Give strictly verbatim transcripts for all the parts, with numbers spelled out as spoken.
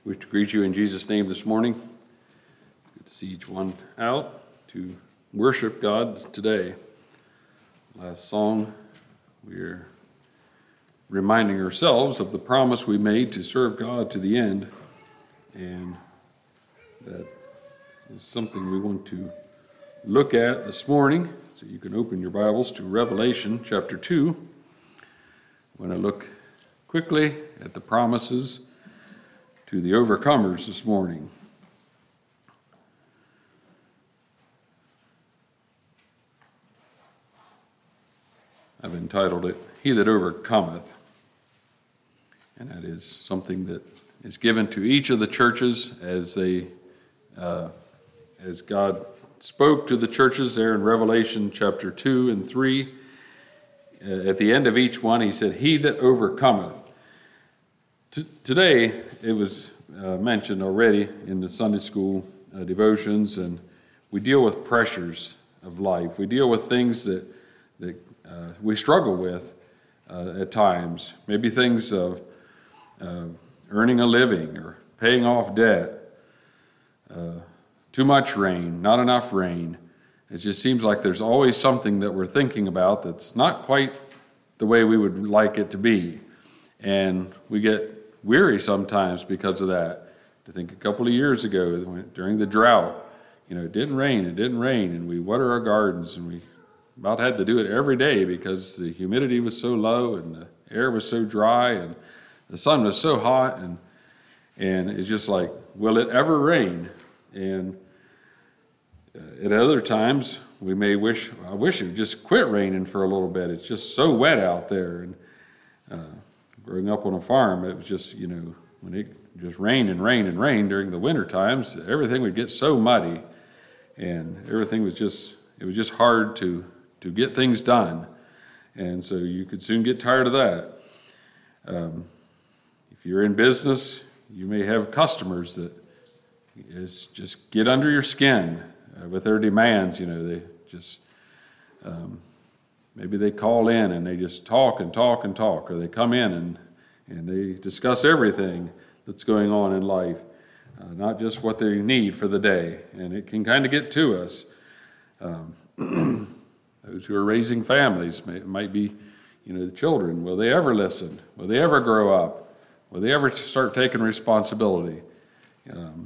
wish to greet you in Jesus' name this morning. Good to see each one out to worship God today. Last song, we're reminding ourselves of the promise we made to serve God to the end, and that is something we want to look at this morning. So you can open your Bibles to Revelation chapter two. I want to look quickly at the promises to the overcomers this morning. I've entitled it, He That Overcometh. And that is something that is given to each of the churches as they, uh, as God spoke to the churches there in Revelation chapter two and three. Uh, at the end of each one, he said, He that overcometh. T- today, it was uh, mentioned already in the Sunday school uh, devotions, and we deal with pressures of life. We deal with things that, that uh, we struggle with uh, at times. Maybe things of uh, earning a living or paying off debt, uh, too much rain, not enough rain. It just seems like there's always something that we're thinking about that's not quite the way we would like it to be. And we get weary sometimes because of that. I think a couple of years ago, during the drought, you know, it didn't rain, it didn't rain, and we water our gardens, and we about had to do it every day because the humidity was so low, and the air was so dry, and the sun was so hot, and and it's just like, will it ever rain? And uh, at other times, we may wish, I wish it would just quit raining for a little bit. It's just so wet out there. And uh, growing up on a farm, it was just, you know, when it just rained and rained and rained during the winter times, everything would get so muddy, and everything was just, it was just hard to, to get things done. And so you could soon get tired of that. Um, if you're in business, you may have customers that is just get under your skin uh, with their demands. You know, they just, um, maybe they call in and they just talk and talk and talk, or they come in and, and they discuss everything that's going on in life, uh, not just what they need for the day. And it can kind of get to us. Um, those who are raising families, may, might be, you know, the children. Will they ever listen? Will they ever grow up? Will they ever start taking responsibility? Um,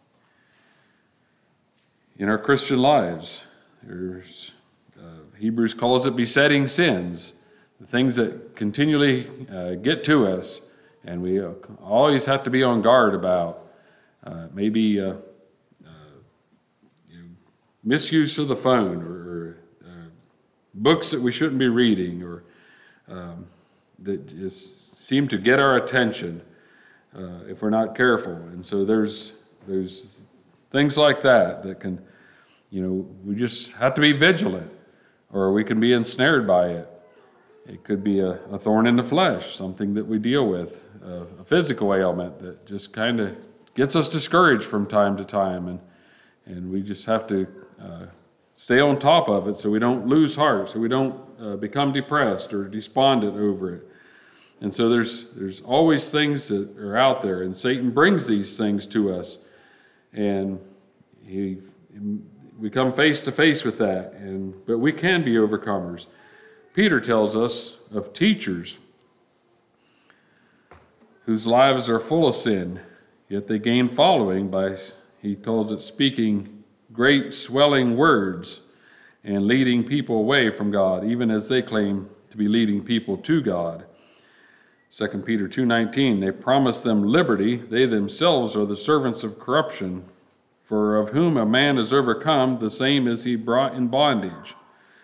in our Christian lives, there's uh, Hebrews calls it besetting sins, the things that continually uh, get to us, and we uh, always have to be on guard about. Uh, maybe uh, uh, you know, misuse of the phone, or, or uh, books that we shouldn't be reading, or um, that just seem to get our attention uh, if we're not careful. And so there's there's things like that that can, you know, we just have to be vigilant, or we can be ensnared by it. It could be a, a thorn in the flesh, something that we deal with, a, a physical ailment that just kind of gets us discouraged from time to time, and and we just have to uh, stay on top of it so we don't lose heart, so we don't uh, become depressed or despondent over it. And so there's there's always things that are out there, and Satan brings these things to us, and he we come face to face with that, and but we can be overcomers. Peter tells us of teachers whose lives are full of sin, yet they gain following by, he calls it, speaking great swelling words and leading people away from God, even as they claim to be leading people to God. Second Peter two nineteen, they promise them liberty. They themselves are the servants of corruption. For of whom a man is overcome, the same is he brought in bondage.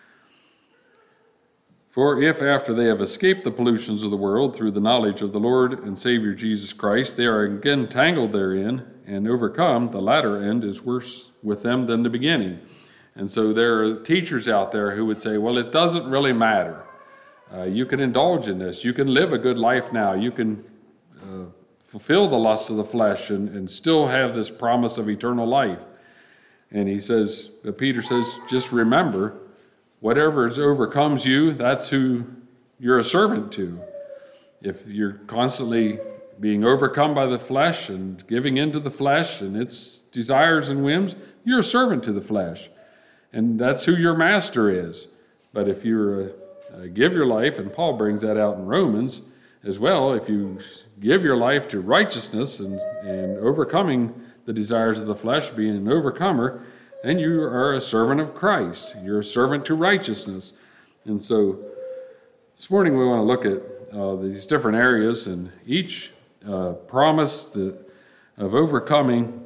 For if after they have escaped the pollutions of the world through the knowledge of the Lord and Savior Jesus Christ, they are again tangled therein and overcome, the latter end is worse with them than the beginning. And so there are teachers out there who would say, well, it doesn't really matter. Uh, you can indulge in this. You can live a good life now. You can uh, fulfill the lusts of the flesh and, and still have this promise of eternal life. And he says, uh, Peter says, just remember, whatever overcomes you, that's who you're a servant to. If you're constantly being overcome by the flesh and giving into the flesh and its desires and whims, you're a servant to the flesh. And that's who your master is. But if you uh, give your life, and Paul brings that out in Romans as well, if you give your life to righteousness and, and overcoming the desires of the flesh, being an overcomer, then you are a servant of Christ. You're a servant to righteousness. And so this morning we want to look at uh, these different areas, and each uh, promise that, of overcoming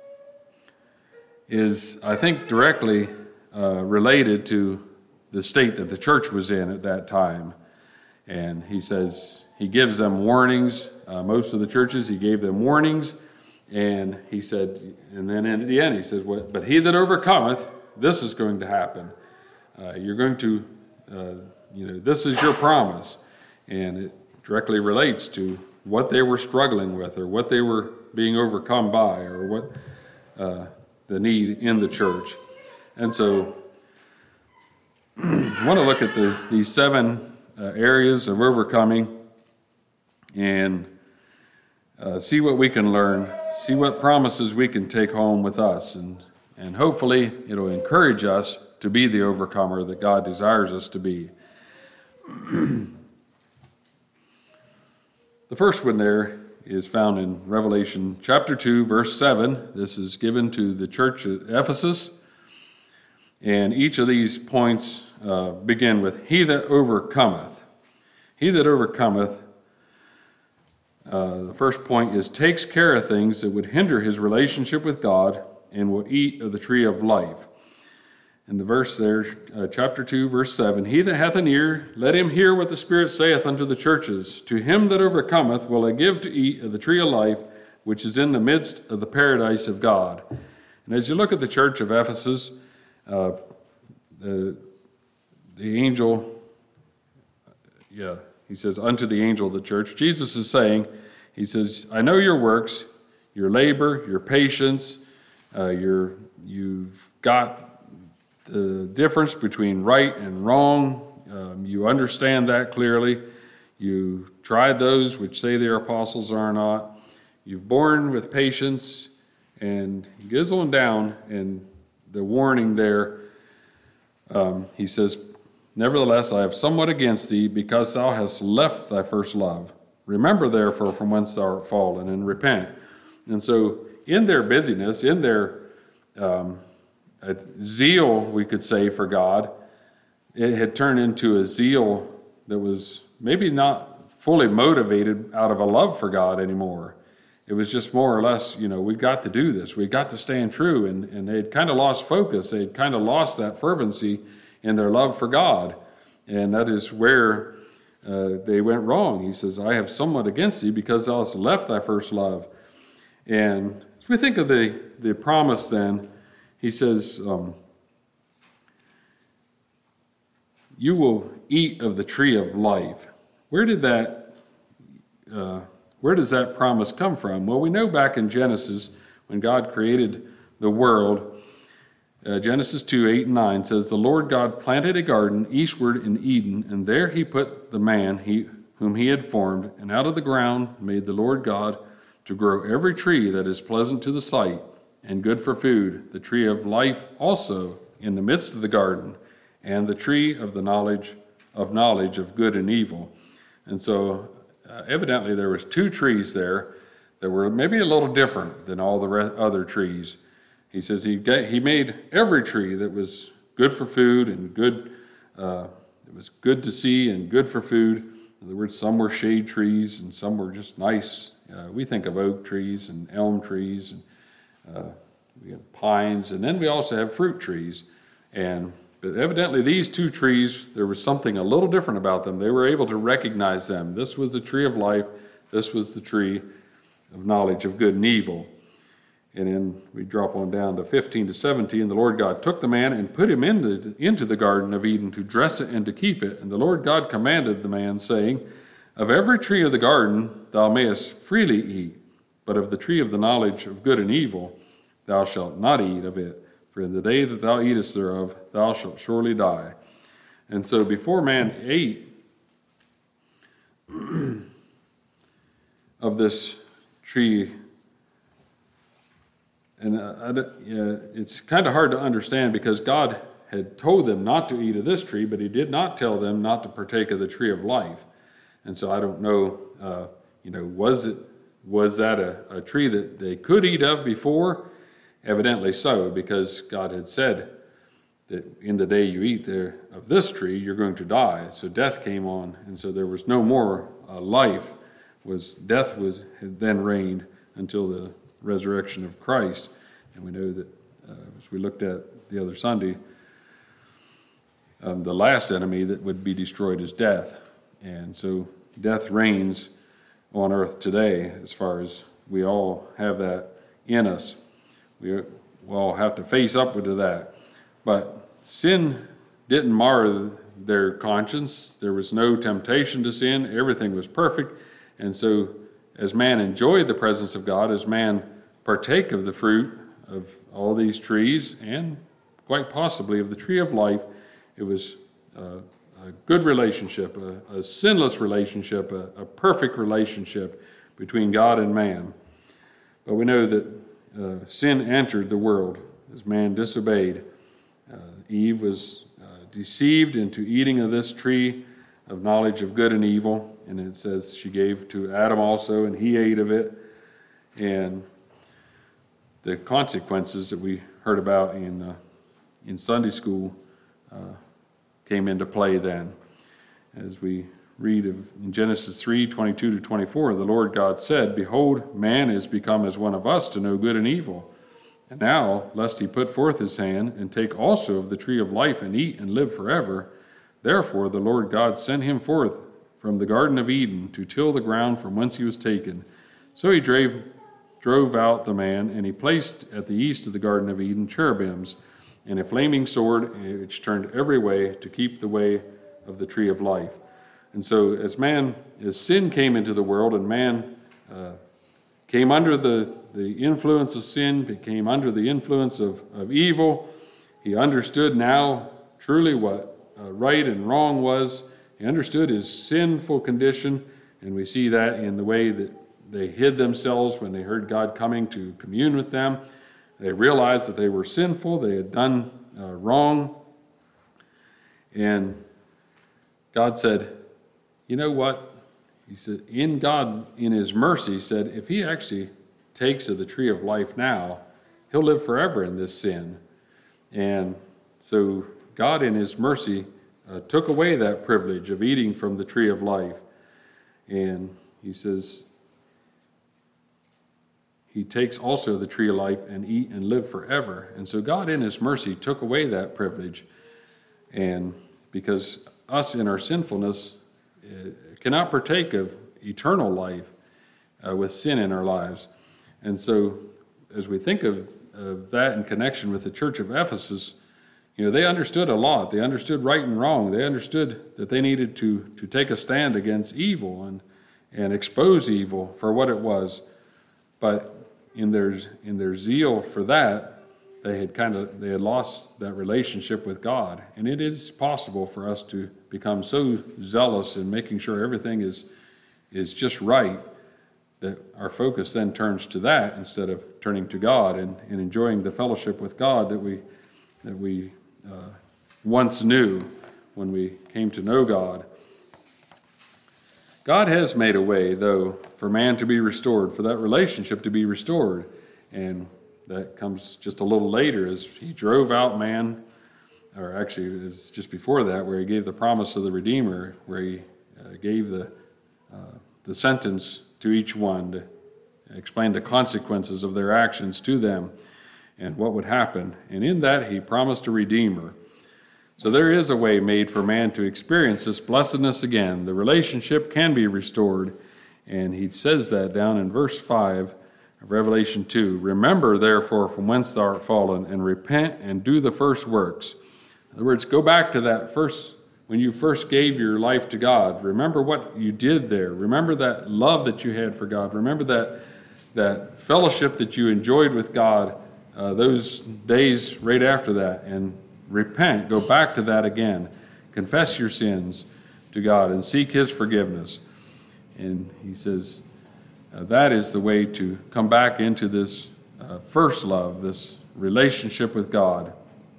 is, I think, directly uh, related to the state that the church was in at that time. And he says, he gives them warnings. Uh, most of the churches, he gave them warnings. And he said, and then at the end, he says, well, but he that overcometh, this is going to happen. Uh, you're going to, uh, you know, this is your promise. And it directly relates to what they were struggling with, or what they were being overcome by, or what uh, the need in the church. And so I want to look at the, these seven uh, areas of overcoming and uh, see what we can learn, see what promises we can take home with us, and, and hopefully it'll encourage us to be the overcomer that God desires us to be. The first one there is found in Revelation chapter two, verse seven. This is given to the church at Ephesus. And each of these points uh, begin with, he that overcometh. He that overcometh, uh, the first point is, takes care of things that would hinder his relationship with God and will eat of the tree of life. And the verse there, uh, chapter two, verse seven, he that hath an ear, let him hear what the Spirit saith unto the churches. To him that overcometh will I give to eat of the tree of life, which is in the midst of the paradise of God. And as you look at the church of Ephesus, uh, the, the angel, yeah, he says, unto the angel of the church, Jesus is saying, he says, I know your works, your labor, your patience, uh, your, you've got the difference between right and wrong. Um, you understand that clearly. You tried those which say they are apostles are not. You've borne with patience, and he goes on down, and the warning there, um, he says, nevertheless, I have somewhat against thee, because thou hast left thy first love. Remember therefore from whence thou art fallen, and repent. And so in their busyness, in their um, zeal, we could say, for God, it had turned into a zeal that was maybe not fully motivated out of a love for God anymore. It was just more or less, you know, we got to do this. We got to stand true. And, and they had kind of lost focus. They had kind of lost that fervency in their love for God. And that is where uh, they went wrong. He says, I have somewhat against thee, because thou hast left thy first love. And as we think of the, the promise then, he says, um, you will eat of the tree of life. Where did that, uh, where does that promise come from? Well, we know back in Genesis, when God created the world, uh, Genesis two, eight and nine says, the Lord God planted a garden eastward in Eden, and there he put the man he, whom he had formed, and out of the ground made the Lord God to grow every tree that is pleasant to the sight, and good for food, the tree of life also in the midst of the garden, and the tree of the knowledge of knowledge of good and evil. And so uh, evidently there was two trees there that were maybe a little different than all the re- other trees. He says he got, he made every tree that was good for food and good, uh, it was good to see and good for food. In other words, some were shade trees and some were just nice. Uh, we think of oak trees and elm trees, and Uh, we have pines, and then we also have fruit trees. And but evidently these two trees, there was something a little different about them. They were able to recognize them. This was the tree of life. This was the tree of knowledge of good and evil. And then we drop on down to fifteen to seventeen. The Lord God took the man and put him into, into the Garden of Eden to dress it and to keep it. And the Lord God commanded the man, saying, of every tree of the garden thou mayest freely eat, but of the tree of the knowledge of good and evil thou shalt not eat of it, for in the day that thou eatest thereof thou shalt surely die. And so before man ate of this tree. And uh, I, yeah, it's kind of hard to understand because God had told them not to eat of this tree, but he did not tell them not to partake of the tree of life. And so I don't know, uh, you know, was it was that a, a tree that they could eat of before? Evidently so, because God had said that in the day you eat there of this tree, you're going to die. So death came on, and so there was no more uh, life. Was death was had then reigned until the resurrection of Christ. And we know that uh, as we looked at the other Sunday, um, the last enemy that would be destroyed is death. And so death reigns on earth today, as far as we all have that in us. We, we all have to face up to that. But sin didn't mar their conscience. There was no temptation to sin. Everything was perfect. And so as man enjoyed the presence of God, as man partake of the fruit of all these trees, and quite possibly of the tree of life, it was uh, a good relationship, a, a sinless relationship, a, a perfect relationship between God and man. But we know that uh, sin entered the world as man disobeyed. Uh, Eve was uh, deceived into eating of this tree of knowledge of good and evil, and it says she gave to Adam also, and he ate of it. And the consequences that we heard about in uh, in Sunday school uh, came into play then. As we read of in Genesis three, twenty-two to twenty-four, the Lord God said, "Behold, man is become as one of us to know good and evil. And now, lest he put forth his hand and take also of the tree of life and eat and live forever, therefore the Lord God sent him forth from the Garden of Eden to till the ground from whence he was taken. So he drave, drove out the man, and he placed at the east of the Garden of Eden cherubims and a flaming sword which turned every way to keep the way of the tree of life." And so as man, as sin came into the world and man uh, came under the, the influence of sin, became under the influence of, of evil, he understood now truly what uh, right and wrong was. He understood his sinful condition, and we see that in the way that they hid themselves when they heard God coming to commune with them. They realized that they were sinful, they had done uh, wrong, and God said, you know what? He said, in God, in his mercy, said, if he actually takes of the tree of life now, he'll live forever in this sin. And so God, in his mercy, uh, took away that privilege of eating from the tree of life. And he says, he takes also the tree of life and eat and live forever. And so God, in his mercy, took away that privilege. And because us in our sinfulness uh, cannot partake of eternal life uh, with sin in our lives. And so as we think of, of that in connection with the church of Ephesus, you know, they understood a lot. They understood right and wrong. They understood that they needed to, to take a stand against evil and, and expose evil for what it was. But in their in their zeal for that, they had kind of they had lost that relationship with God. And it is possible for us to become so zealous in making sure everything is is just right that our focus then turns to that instead of turning to God and, and enjoying the fellowship with God that we that we uh, once knew when we came to know God. God has made a way, though, for man to be restored, for that relationship to be restored. And that comes just a little later as he drove out man, or actually it's just before that, where he gave the promise of the Redeemer, where he uh, gave the uh, the sentence to each one to explain the consequences of their actions to them and what would happen. And in that, he promised a Redeemer. So there is a way made for man to experience this blessedness again. The relationship can be restored. And he says that down in verse five of Revelation two. Remember, therefore, from whence thou art fallen, and repent and do the first works. In other words, go back to that first, when you first gave your life to God. Remember what you did there. Remember that love that you had for God. Remember that, that fellowship that you enjoyed with God uh, those days right after that. And repent, go back to that again. Confess your sins to God and seek his forgiveness. And he says, Uh, that is the way to come back into this uh, first love, this relationship with God.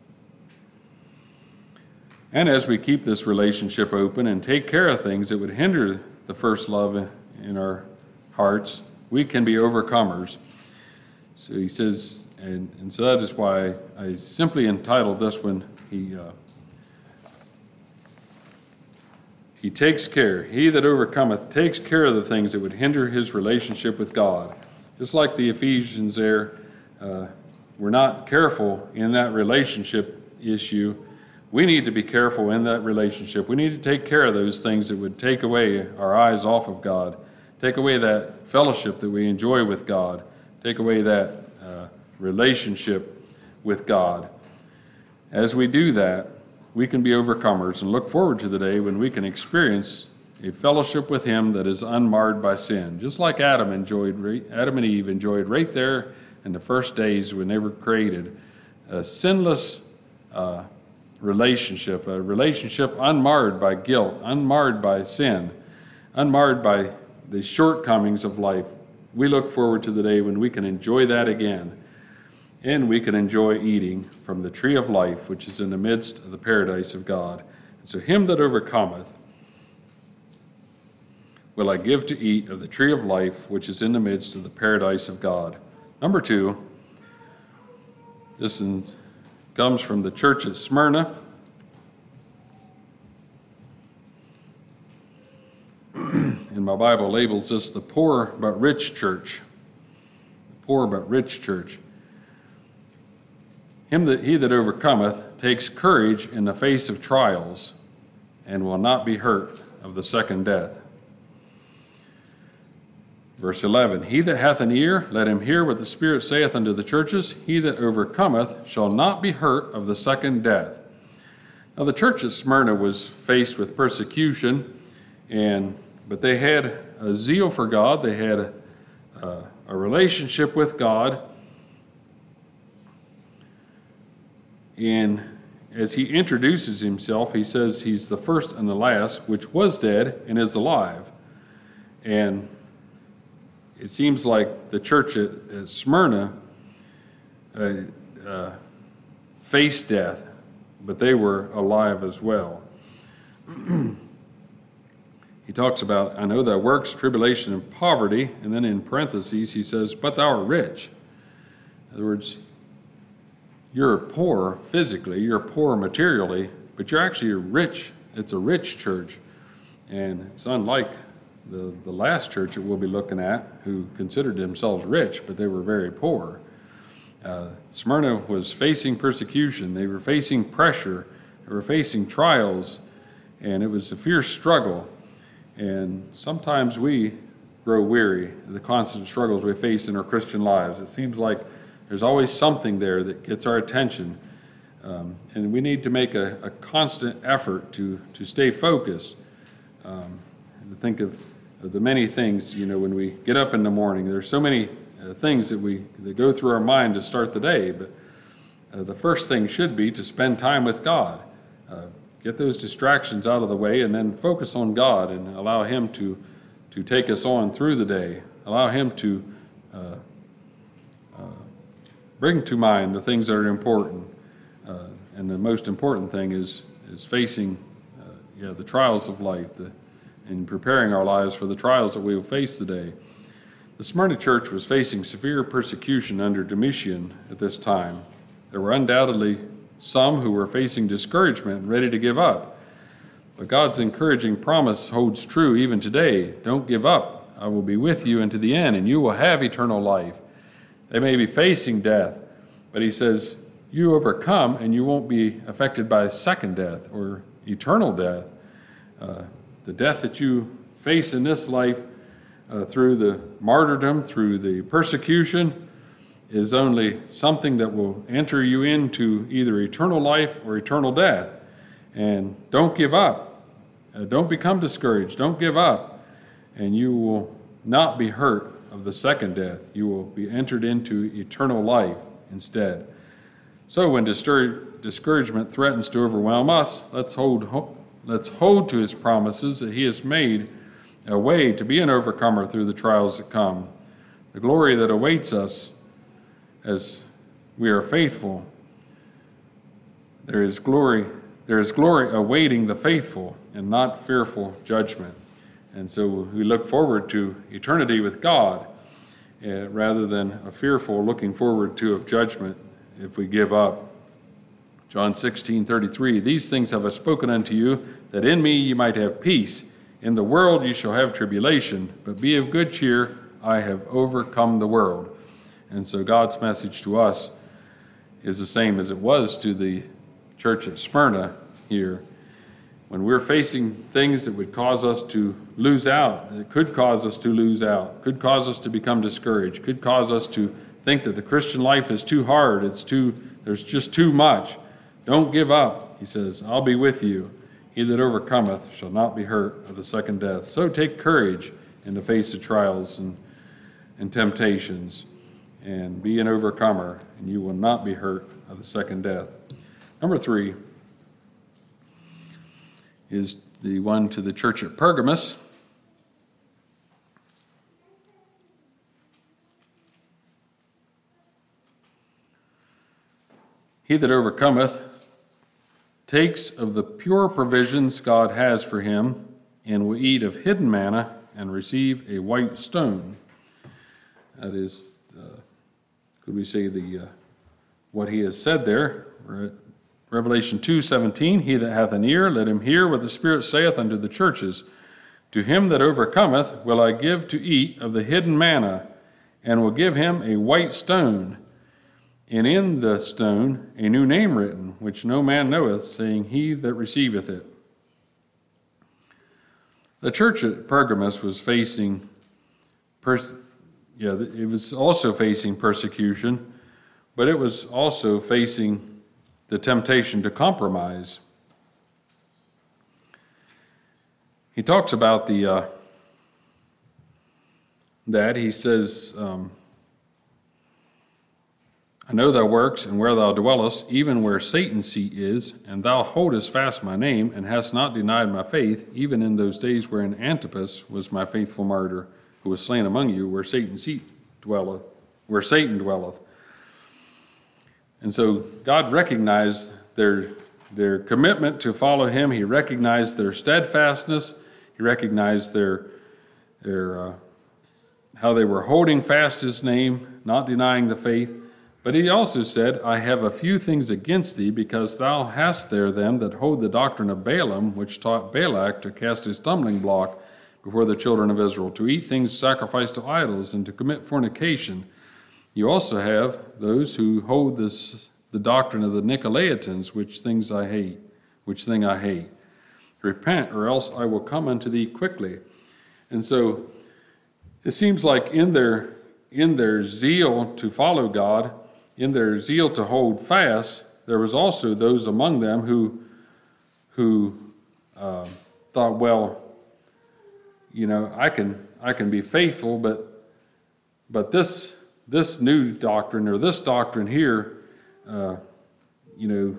And as we keep this relationship open and take care of things that would hinder the first love in our hearts, we can be overcomers. So he says, and, and so that is why I simply entitled this one, he uh, he takes care. He that overcometh takes care of the things that would hinder his relationship with God. Just like the Ephesians there, uh, we're not careful in that relationship issue. We need to be careful in that relationship. We need to take care of those things that would take away our eyes off of God, take away that fellowship that we enjoy with God, take away that uh, relationship with God. As we do that, we can be overcomers and look forward to the day when we can experience a fellowship with him that is unmarred by sin. Just like Adam enjoyed, Adam and Eve enjoyed right there in the first days when they were created, a sinless uh, relationship, a relationship unmarred by guilt, unmarred by sin, unmarred by the shortcomings of life. We look forward to the day when we can enjoy that again. And we can enjoy eating from the tree of life, which is in the midst of the paradise of God. And so him that overcometh will I give to eat of the tree of life, which is in the midst of the paradise of God. Number two, this in, comes from the church at Smyrna. And my Bible labels this the poor but rich church. The poor but rich church. Him that he that overcometh takes courage in the face of trials, and will not be hurt of the second death. Verse eleven, he that hath an ear, let him hear what the Spirit saith unto the churches. He that overcometh shall not be hurt of the second death. Now the church at Smyrna was faced with persecution, and but they had a zeal for God. They had a, a, a relationship with God. And as he introduces himself, he says he's the first and the last, which was dead and is alive. And it seems like the church at, at Smyrna uh, uh, faced death, but they were alive as well. He talks about, I know thy works, tribulation, and poverty, and then in parentheses he says, but thou art rich. In other words, you're poor physically, you're poor materially, but you're actually rich. It's a rich church. And it's unlike the, the last church that we'll be looking at, who considered themselves rich, but they were very poor. Uh, Smyrna was facing persecution. They were facing pressure. They were facing trials. And it was a fierce struggle. And sometimes we grow weary of the constant struggles we face in our Christian lives. It seems like there's always something there that gets our attention. Um, and we need to make a, a constant effort to, to stay focused. Um, to think of, of the many things, you know, when we get up in the morning, there's so many uh, things that we that go through our mind to start the day. But uh, the first thing should be to spend time with God. Uh, get those distractions out of the way and then focus on God and allow him to, to take us on through the day. Allow him to uh, bring to mind the things that are important. Uh, and the most important thing is is facing uh, yeah, the trials of life the, and preparing our lives for the trials that we will face today. The Smyrna church was facing severe persecution under Domitian at this time. There were undoubtedly some who were facing discouragement and ready to give up. But God's encouraging promise holds true even today. Don't give up. I will be with you unto the end, and you will have eternal life. They may be facing death, but he says, you overcome and you won't be affected by second death or eternal death. Uh, the death that you face in this life uh, through the martyrdom, through the persecution, is only something that will enter you into either eternal life or eternal death. And don't give up. Uh, don't become discouraged. Don't give up. And you will not be hurt of the second death. You will be entered into eternal life instead. So when distur- discouragement threatens to overwhelm us, let's hold ho- let's hold to his promises that he has made a way to be an overcomer through the trials that come. The glory that awaits us as we are faithful. There is glory, there is glory awaiting the faithful and not fearful judgment. And so we look forward to eternity with God uh, rather than a fearful looking forward to of judgment if we give up. John sixteen thirty-three, these things have I spoken unto you, that in me you might have peace. In the world you shall have tribulation, but be of good cheer, I have overcome the world. And so God's message to us is the same as it was to the church at Smyrna here. When we're facing things that would cause us to lose out, that could cause us to lose out, could cause us to become discouraged, could cause us to think that the Christian life is too hard, it's too, there's just too much. Don't give up, he says, I'll be with you. He that overcometh shall not be hurt of the second death. So take courage in the face of trials and, and temptations, and be an overcomer, and you will not be hurt of the second death. Number three is the one to the church at Pergamos. He that overcometh takes of the pure provisions God has for him, and will eat of hidden manna and receive a white stone. That is, uh, could we say the uh, what he has said there? Revelation two seventeen, he that hath an ear, let him hear what the Spirit saith unto the churches. To him that overcometh will I give to eat of the hidden manna, and will give him a white stone, and in the stone a new name written, which no man knoweth, saying, he that receiveth it. The church at Pergamos was facing, pers- yeah, it was also facing persecution, but it was also facing the temptation to compromise. He talks about the uh, that. He says, um, I know thy works, and where thou dwellest, even where Satan's seat is, and thou holdest fast my name, and hast not denied my faith, even in those days wherein Antipas was my faithful martyr, who was slain among you, where Satan's seat dwelleth, where Satan dwelleth. And so God recognized their, their commitment to follow him. He recognized their steadfastness. He recognized their, their uh, how they were holding fast his name, not denying the faith. But he also said, I have a few things against thee, because thou hast there them that hold the doctrine of Balaam, which taught Balak to cast a stumbling block before the children of Israel, to eat things sacrificed to idols, and to commit fornication. You also have those who hold this, the doctrine of the Nicolaitans, which things I hate, which thing I hate. Repent, or else I will come unto thee quickly. And so it seems like in their in their zeal to follow God, in their zeal to hold fast, there was also those among them who who uh, thought, well, you know, I can I can be faithful, but but this. This new doctrine, or this doctrine here, uh, you know,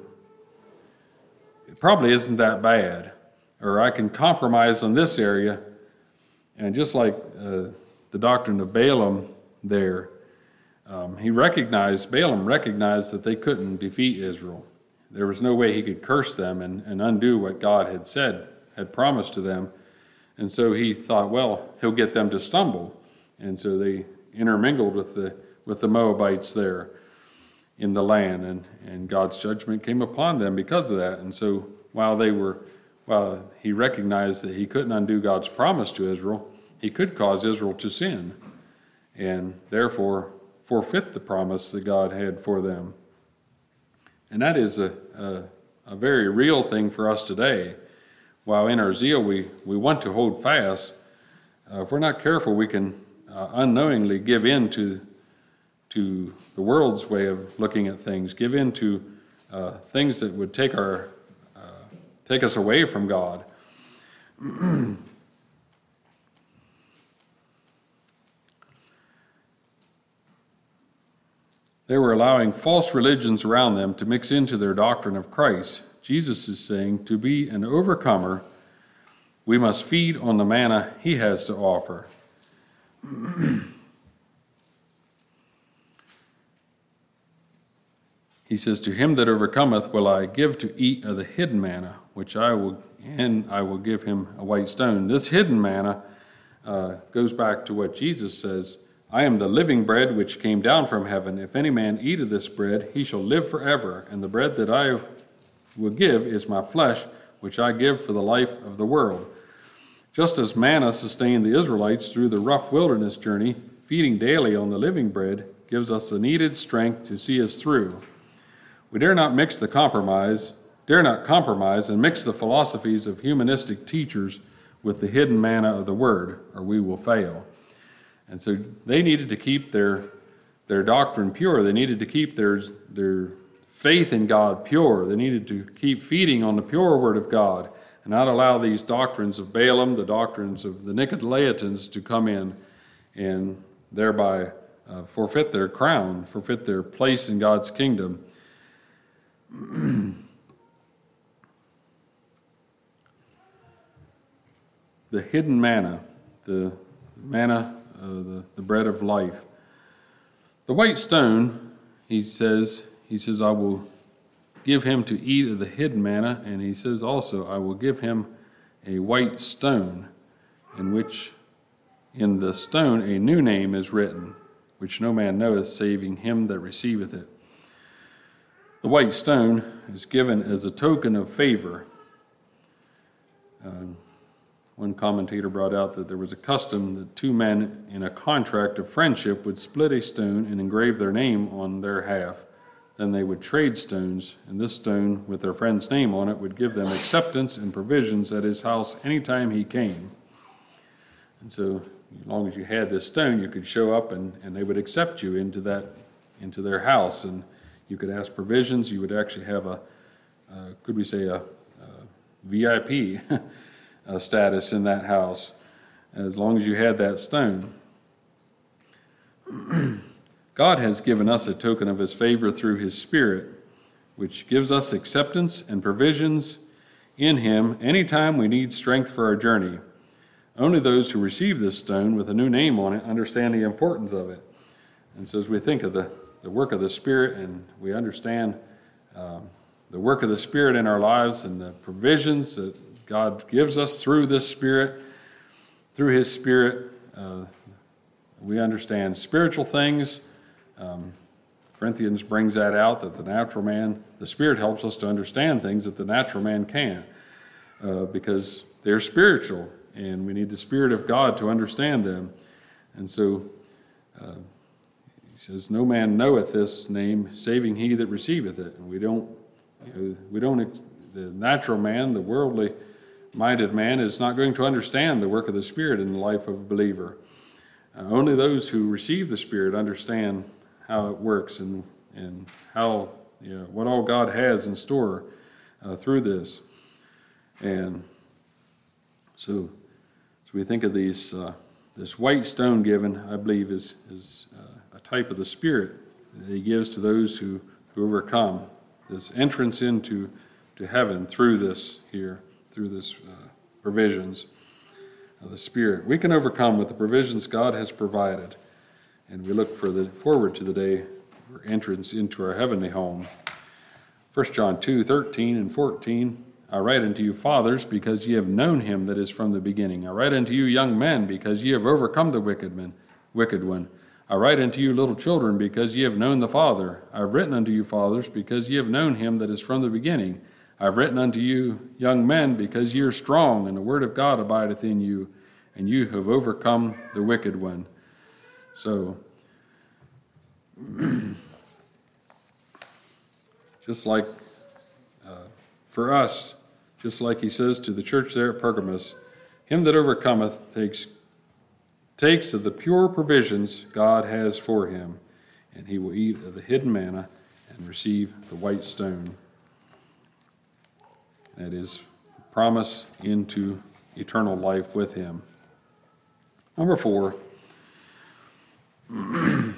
it probably isn't that bad. Or I can compromise on this area. And just like uh, the doctrine of Balaam there, um, he recognized, Balaam recognized that they couldn't defeat Israel. There was no way he could curse them and, and undo what God had said, had promised to them. And so he thought, well, he'll get them to stumble. And so they intermingled with the with the Moabites there in the land, and, and God's judgment came upon them because of that. And so while they were, while he recognized that he couldn't undo God's promise to Israel, he could cause Israel to sin and therefore forfeit the promise that God had for them. And that is a, a, a very real thing for us today. While in our zeal we, we want to hold fast, uh, if we're not careful, we can Uh, unknowingly give in to to the world's way of looking at things, give in to uh, things that would take our uh, take us away from God. They were allowing false religions around them to mix into their doctrine of Christ. Jesus is saying to be an overcomer We must feed on the manna he has to offer. He says, to him that overcometh will I give to eat of the hidden manna, which I will, and I will give him a white stone. This hidden manna uh, goes back to what Jesus says, I am the living bread which came down from heaven. If any man eat of this bread, he shall live forever. And the bread that I will give is my flesh, which I give for the life of the world. Just as manna sustained the Israelites through the rough wilderness journey, feeding daily on the living bread gives us the needed strength to see us through. We dare not mix the compromise, dare not compromise and mix the philosophies of humanistic teachers with the hidden manna of the Word, or we will fail. And so they needed to keep their their doctrine pure. They needed to keep their, their faith in God pure. They needed to keep feeding on the pure Word of God and not allow these doctrines of Balaam, the doctrines of the Nicolaitans to come in and thereby uh, forfeit their crown, forfeit their place in God's kingdom. The hidden manna, the manna, uh, the, the bread of life. The white stone, he says, he says, I will give him to eat of the hidden manna, and he says also, I will give him a white stone, in which in the stone a new name is written, which no man knoweth, saving him that receiveth it. The white stone is given as a token of favor. Uh, one commentator brought out that there was a custom that two men in a contract of friendship would split a stone and engrave their name on their half. Then they would trade stones, and this stone with their friend's name on it would give them acceptance and provisions at his house anytime he came. And so as long as you had this stone, you could show up and, and they would accept you into that, into their house. And you could ask provisions. You would actually have a, uh, could we say, a, a V I P uh, status in that house, as long as you had that stone. God has given us a token of his favor through his Spirit, which gives us acceptance and provisions in him anytime we need strength for our journey. Only those who receive this stone with a new name on it understand the importance of it. And so as we think of the the work of the Spirit, and we understand um, the work of the Spirit in our lives and the provisions that God gives us through this Spirit, through his Spirit, uh, we understand spiritual things. Um, Corinthians brings that out, that the natural man, the Spirit helps us to understand things that the natural man can't, uh, because they're spiritual, and we need the Spirit of God to understand them. And so, uh, he says, no man knoweth this name, saving he that receiveth it. And we don't, you know, we don't, the natural man, the worldly minded man is not going to understand the work of the Spirit in the life of a believer. Uh, only those who receive the Spirit understand how it works and, and how, you know, what all God has in store uh, through this. And so, so we think of these, uh, this white stone given, I believe, is, is uh, a type of the Spirit that he gives to those who, who overcome, this entrance into to heaven through this here, through this uh, provisions of the Spirit. We can overcome with the provisions God has provided, and we look for the forward to the day for entrance into our heavenly home. First John two, thirteen and fourteen, I write unto you, fathers, because ye have known him that is from the beginning. I write unto you, young men, because ye have overcome the wicked man, wicked one. I write unto you, little children, because ye have known the Father. I have written unto you, fathers, because ye have known him that is from the beginning. I have written unto you, young men, because ye are strong, and the word of God abideth in you, and you have overcome the wicked one. So, just like uh, for us, just like he says to the church there at Pergamos, him that overcometh takes takes of the pure provisions God has for him, and he will eat of the hidden manna and receive the white stone. That is promise into eternal life with him. Number four, I'm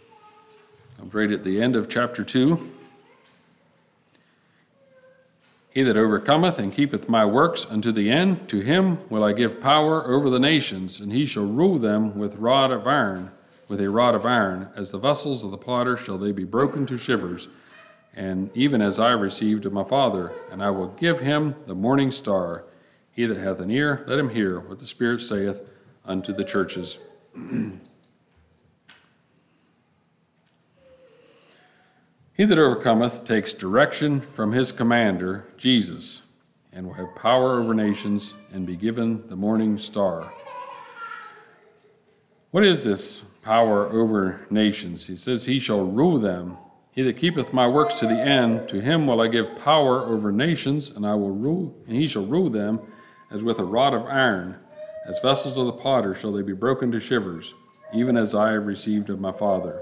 right at the end of chapter two. He that overcometh and keepeth my works unto the end, to him will I give power over the nations, and he shall rule them with rod of iron, with a rod of iron. As the vessels of the potter shall they be broken to shivers, and even as I received of my Father, and I will give him the morning star. He that hath an ear, let him hear what the Spirit saith unto the churches. He that overcometh takes direction from his commander, Jesus, and will have power over nations and be given the morning star. What is this power over nations? He says, he shall rule them. He that keepeth my works to the end, to him will I give power over nations, and I will rule, and he shall rule them as with a rod of iron. As vessels of the potter shall they be broken to shivers, even as I have received of my Father.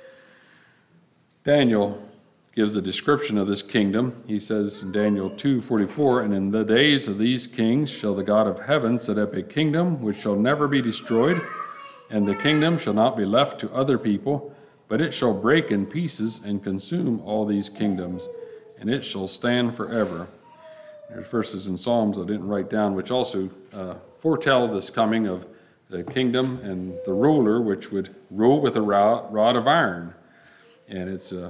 Daniel gives a description of this kingdom. He says in Daniel two forty-four, and in the days of these kings shall the God of heaven set up a kingdom which shall never be destroyed, and the kingdom shall not be left to other people, but it shall break in pieces and consume all these kingdoms, and it shall stand forever. There's verses in Psalms I didn't write down, which also uh, foretell this coming of the kingdom and the ruler, which would rule with a rod of iron. And it's a,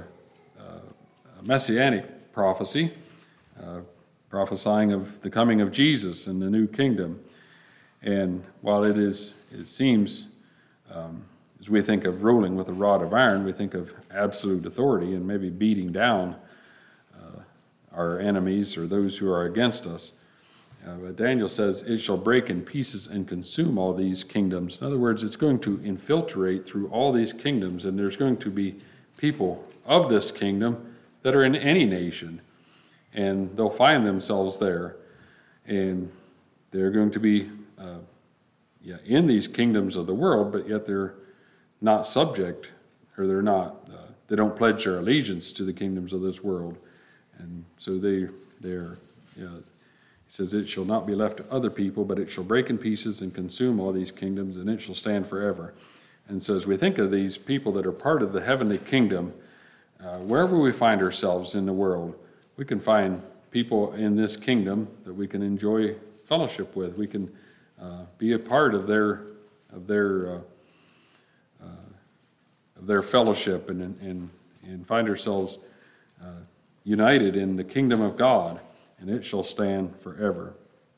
a messianic prophecy, uh, prophesying of the coming of Jesus and the new kingdom. And while it is, it seems, um, as we think of ruling with a rod of iron, we think of absolute authority and maybe beating down uh, our enemies or those who are against us. Uh, but Daniel says, it shall break in pieces and consume all these kingdoms. In other words, it's going to infiltrate through all these kingdoms, and there's going to be people of this kingdom that are in any nation, and they'll find themselves there, and they're going to be uh, yeah, in these kingdoms of the world, but yet they're not subject, or they're not, uh, they don't pledge their allegiance to the kingdoms of this world, and so they, they're, you know, he says, it shall not be left to other people, but it shall break in pieces and consume all these kingdoms, and it shall stand forever. And so as we think of these people that are part of the heavenly kingdom, uh, wherever we find ourselves in the world, we can find people in this kingdom that we can enjoy fellowship with. We can uh, be a part of their of their uh, uh, of their fellowship and and and find ourselves uh, united in the kingdom of God, and it shall stand forever.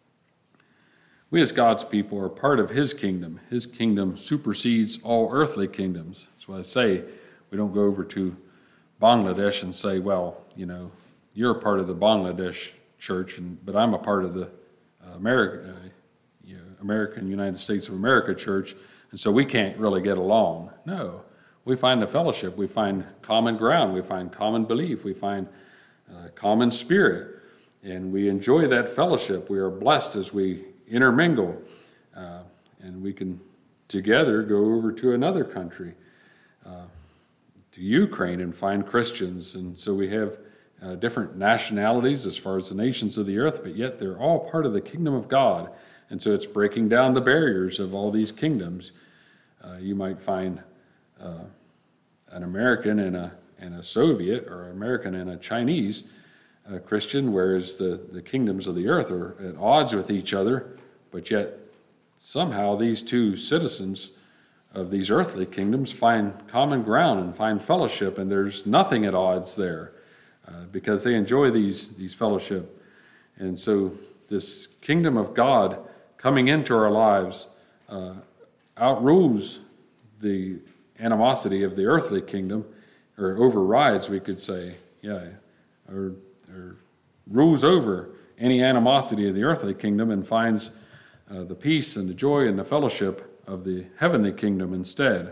We as God's people are part of his kingdom. His kingdom supersedes all earthly kingdoms. That's why I say we don't go over to Bangladesh and say, well, you know, you're a part of the Bangladesh church, and, but I'm a part of the uh, America, uh, you know, American United States of America church, and so we can't really get along. No, we find a fellowship. We find common ground. We find common belief. We find uh, common spirit, and we enjoy that fellowship. We are blessed as we intermingle, uh, and we can together go over to another country, uh, to Ukraine, and find Christians. And so we have uh, different nationalities as far as the nations of the earth, but yet they're all part of the kingdom of God. And so it's breaking down the barriers of all these kingdoms. Uh, you might find uh, an American and a, and a Soviet, or an American and a Chinese uh, Christian, whereas the, the kingdoms of the earth are at odds with each other, but yet somehow these two citizens of these earthly kingdoms find common ground and find fellowship, and there's nothing at odds there uh, because they enjoy these, these fellowship. And so this kingdom of God coming into our lives uh, outrules the animosity of the earthly kingdom, or overrides, we could say, yeah, or, or rules over any animosity of the earthly kingdom and finds uh, the peace and the joy and the fellowship of the heavenly kingdom instead.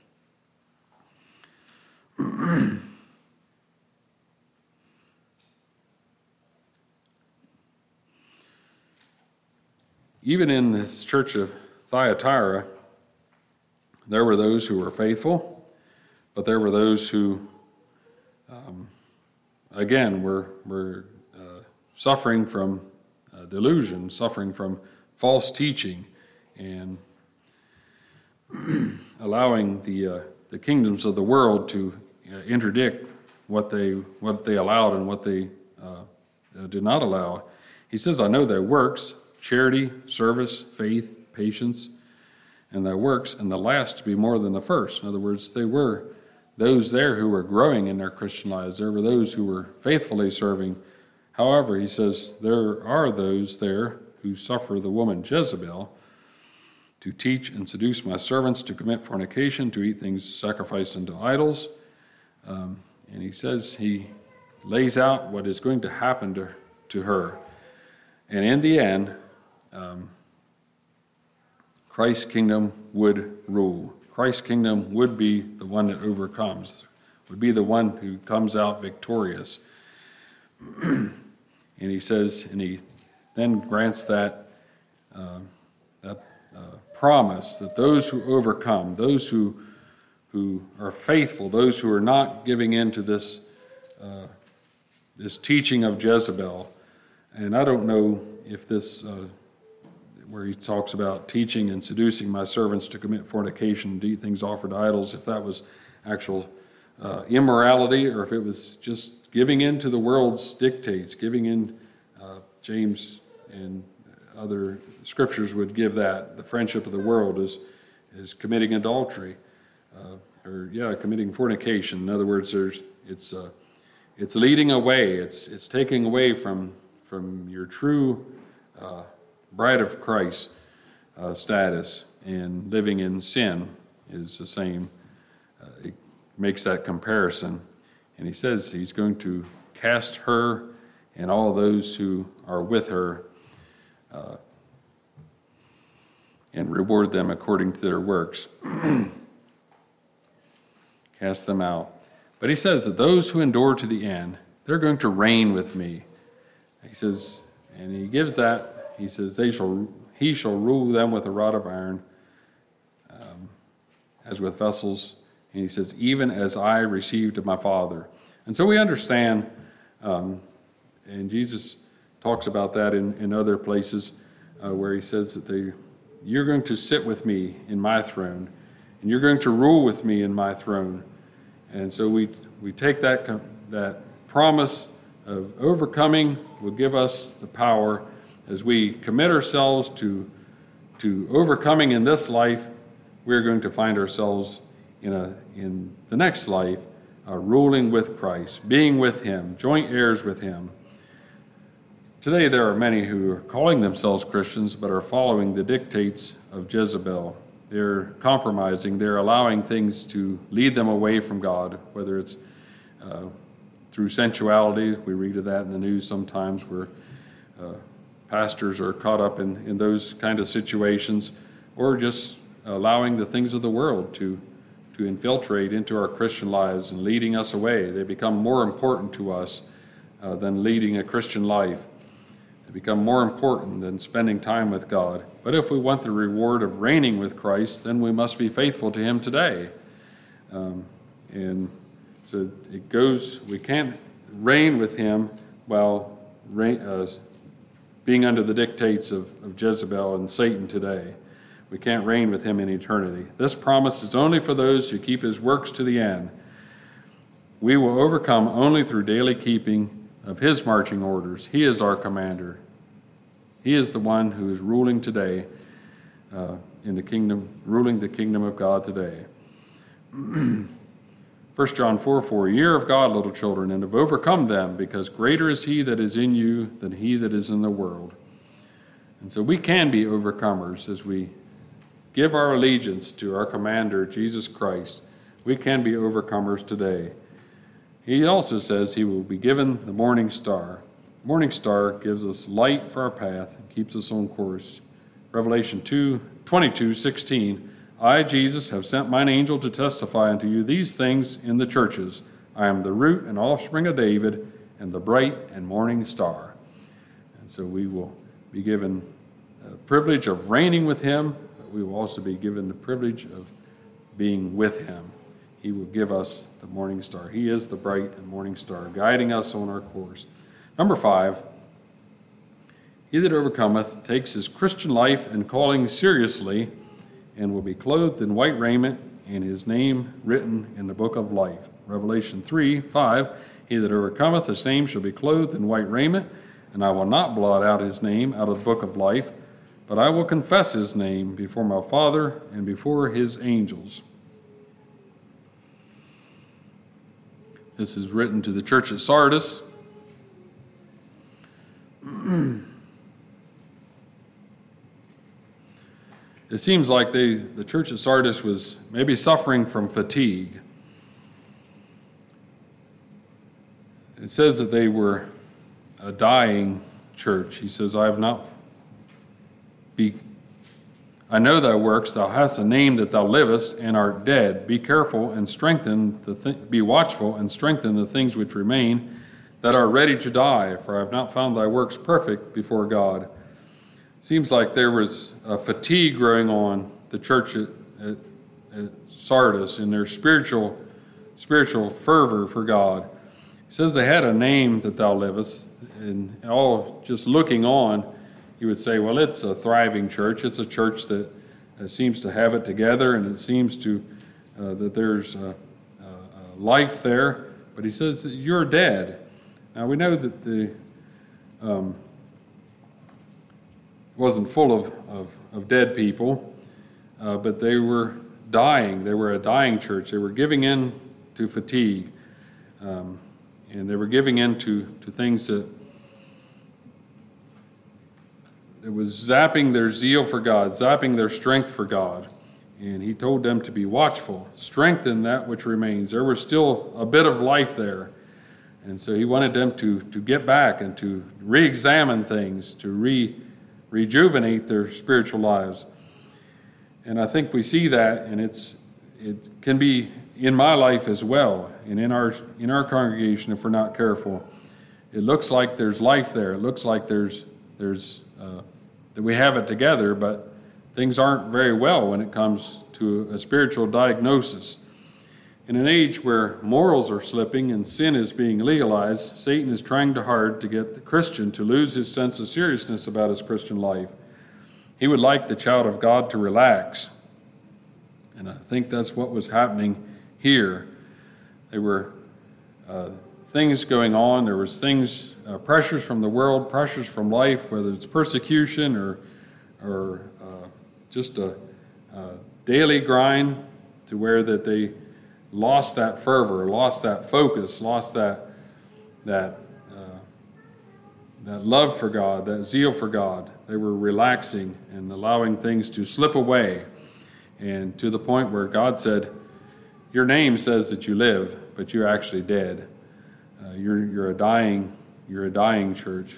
Even in this church of Thyatira, there were those who were faithful, but there were those who, um, again, were, were uh, suffering from uh, delusion, suffering from false teaching, and allowing the uh, the kingdoms of the world to uh, interdict what they what they allowed and what they uh, uh, did not allow. He says, I know their works, charity, service, faith, patience, and their works, and the last to be more than the first. In other words, they were those there who were growing in their Christian lives. There were those who were faithfully serving. However, he says, there are those there who suffer the woman Jezebel to teach and seduce my servants to commit fornication, to eat things sacrificed unto idols. Um, and he says he lays out what is going to happen to, to her. And in the end, um, Christ's kingdom would rule. Christ's kingdom would be the one that overcomes, would be the one who comes out victorious. And he says, and he then grants that uh, that uh, promise that those who overcome, those who who are faithful, those who are not giving in to this uh, this teaching of Jezebel. And I don't know if this, uh, where he talks about teaching and seducing my servants to commit fornication, to eat things offered to idols, if that was actual uh, immorality or if it was just giving in to the world's dictates, giving in, uh, James and other scriptures would give that. The friendship of the world is, is committing adultery, uh, or yeah, committing fornication. In other words, there's it's uh, it's leading away. It's it's taking away from from your true uh, bride of Christ uh, status, and living in sin is the same. Uh, it makes that comparison, and he says he's going to cast her and all those who are with her uh, and reward them according to their works. Cast them out. But he says that those who endure to the end, they're going to reign with me. He says, and he gives that, he says, they shall, he shall rule them with a rod of iron, um, as with vessels. And he says, even as I received of my Father. And so we understand, um, and Jesus talks about that in, in other places, uh, where he says that they, you're going to sit with me in my throne, and you're going to rule with me in my throne. And so we we take that that promise of overcoming will give us the power as we commit ourselves to to overcoming in this life. We're going to find ourselves in a in the next life, uh, ruling with Christ, being with him, joint heirs with him. Today there are many who are calling themselves Christians but are following the dictates of Jezebel. They're compromising. They're allowing things to lead them away from God, whether it's uh, through sensuality. We read of that in the news sometimes, where uh, pastors are caught up in, in those kind of situations, or just allowing the things of the world to, to infiltrate into our Christian lives and leading us away. They become more important to us uh, than leading a Christian life. They become more important than spending time with God. But if we want the reward of reigning with Christ, then we must be faithful to him today. Um, and so it goes, we can't reign with him while reign, uh, being under the dictates of, of Jezebel and Satan today. We can't reign with him in eternity. This promise is only for those who keep his works to the end. We will overcome only through daily keeping of his marching orders. He is our commander. He is the one who is ruling today uh, in the kingdom, ruling the kingdom of God today. First John four four, ye are of God, little children, and have overcome them, because greater is he that is in you than he that is in the world. And so we can be overcomers as we give our allegiance to our commander, Jesus Christ. We can be overcomers today. He also says he will be given the morning star. The morning star gives us light for our path and keeps us on course. Revelation two twenty-two sixteen, I, Jesus, have sent mine angel to testify unto you these things in the churches. I am the root and offspring of David, and the bright and morning star. And so we will be given the privilege of reigning with him, but we will also be given the privilege of being with him. He will give us the morning star. He is the bright and morning star, guiding us on our course. Number five, he that overcometh takes his Christian life and calling seriously, and will be clothed in white raiment, and his name written in the book of life. Revelation three five, he that overcometh, his name shall be clothed in white raiment, and I will not blot out his name out of the book of life, but I will confess his name before my Father and before his angels. This is written to the church at Sardis. It seems like they, the church at Sardis was maybe suffering from fatigue. It says that they were a dying church. He says, I have not be I know thy works, thou hast a name that thou livest and art dead. Be careful and strengthen the th- be watchful and strengthen the things which remain that are ready to die, for I have not found thy works perfect before God. Seems like there was a fatigue growing on the church at, at, at Sardis in their spiritual spiritual fervor for God. He says they had a name that thou livest, and all just looking on, you would say, well, it's a thriving church. It's a church that uh, seems to have it together, and it seems to uh, that there's uh, uh, life there. But he says, you're dead. Now, we know that the um, wasn't full of, of, of dead people, uh, but they were dying. They were a dying church. They were giving in to fatigue, um, and they were giving in to, to things that It was zapping their zeal for God, zapping their strength for God. And he told them to be watchful, strengthen that which remains. There was still a bit of life there. And so he wanted them to, to get back and to re-examine things, to re, rejuvenate their spiritual lives. And I think we see that, and it's it can be in my life as well, and in our in our congregation if we're not careful. It looks like there's life there. It looks like there's there's uh, that we have it together, but things aren't very well when it comes to a spiritual diagnosis. In an age where morals are slipping and sin is being legalized, Satan is trying to hard to get the Christian to lose his sense of seriousness about his Christian life. He would like the child of God to relax. And I think that's what was happening here. There were uh, things going on. There was things, uh, pressures from the world, pressures from life, whether it's persecution or, or uh, just a, a daily grind to where that they lost that fervor, lost that focus, lost that that uh, that love for God, that zeal for God. They were relaxing and allowing things to slip away, and to the point where God said, "Your name says that you live, but you're actually dead. Uh, you're you're a dying you're a dying church."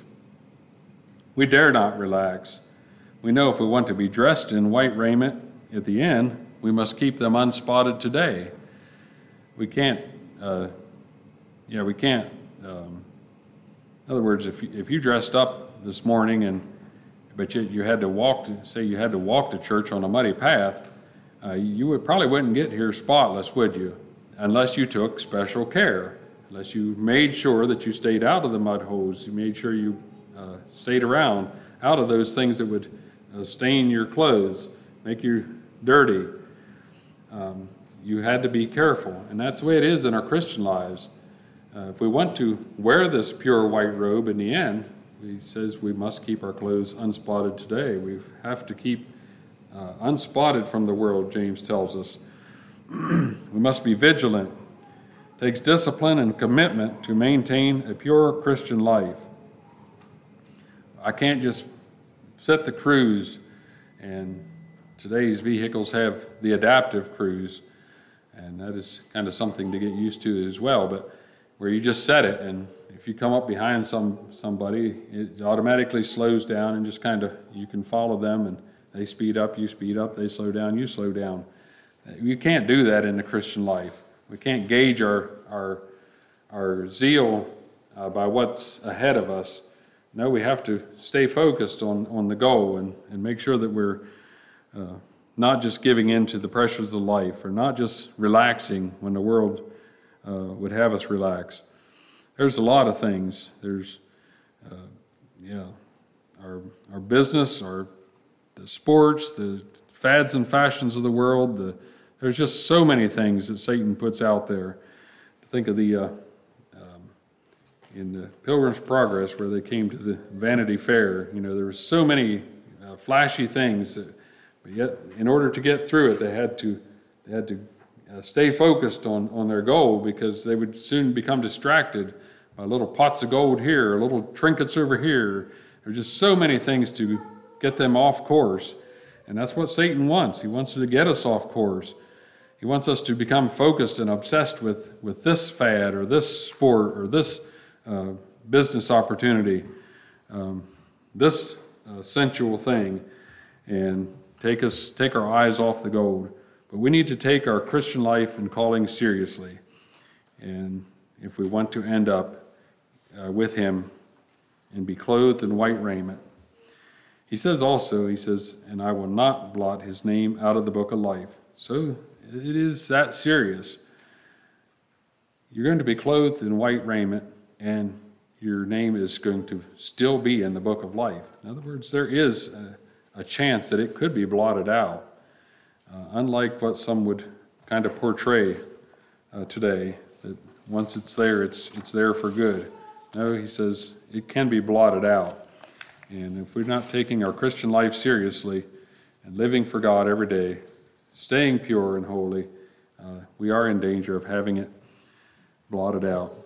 We dare not relax. We know if we want to be dressed in white raiment at the end, we must keep them unspotted today. We can't, uh, yeah, we can't. Um, in other words, if you, if you dressed up this morning and but you, you had to walk to, say you had to walk to church on a muddy path, uh, you would probably wouldn't get here spotless, would you? Unless you took special care, unless you made sure that you stayed out of the mud holes, you made sure you uh, stayed around out of those things that would uh, stain your clothes, make you dirty. Um, You had to be careful, and that's the way it is in our Christian lives. Uh, if we want to wear this pure white robe in the end, he says we must keep our clothes unspotted today. We have to keep uh, unspotted from the world, James tells us. We must be vigilant. It takes discipline and commitment to maintain a pure Christian life. I can't just set the cruise, and today's vehicles have the adaptive cruise. And that is kind of something to get used to as well, but where you just set it, and if you come up behind some somebody, it automatically slows down and just kind of, you can follow them, and they speed up, you speed up, they slow down, you slow down. You can't do that in the Christian life. We can't gauge our our, our zeal uh, by what's ahead of us. No, we have to stay focused on, on the goal and, and make sure that we're uh, not just giving in to the pressures of life, or not just relaxing when the world uh, would have us relax. There's a lot of things. There's, uh, yeah, our our business, our the sports, the fads and fashions of the world. The, there's just so many things that Satan puts out there. Think of the, uh, um, in the Pilgrim's Progress, where they came to the Vanity Fair. You know, there were so many uh, flashy things, that, but yet in order to get through it, they had to they had to uh, stay focused on, on their goal, because they would soon become distracted by little pots of gold here, little trinkets over here. There were just so many things to get them off course. And that's what Satan wants. He wants to get us off course. He wants us to become focused and obsessed with, with this fad or this sport or this uh, business opportunity, um, this uh, sensual thing, and take us take our eyes off the gold. But we need to take our Christian life and calling seriously. And if we want to end up uh, with him and be clothed in white raiment. He says also, he says, and I will not blot his name out of the book of life. So it is that serious. You're going to be clothed in white raiment, and your name is going to still be in the book of life. In other words, there is a, a chance that it could be blotted out, uh, unlike what some would kind of portray uh, today, that once it's there, it's it's there for good. No, he says it can be blotted out. And if we're not taking our Christian life seriously and living for God every day, staying pure and holy, uh, we are in danger of having it blotted out.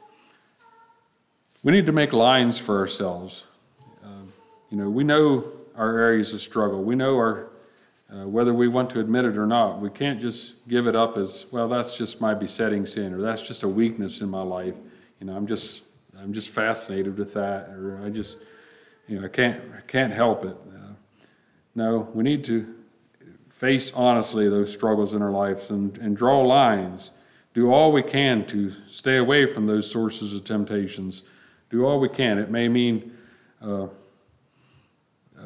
We need to make lines for ourselves. Uh, you know, we know our areas of struggle. We know our uh, whether we want to admit it or not. We can't just give it up as, well, that's just my besetting sin, or that's just a weakness in my life. You know, I'm just I'm just fascinated with that, or I just, you know, I can't I can't help it. Uh, no, we need to face honestly those struggles in our lives and, and draw lines. Do all we can to stay away from those sources of temptations. Do all we can. It may mean uh, uh,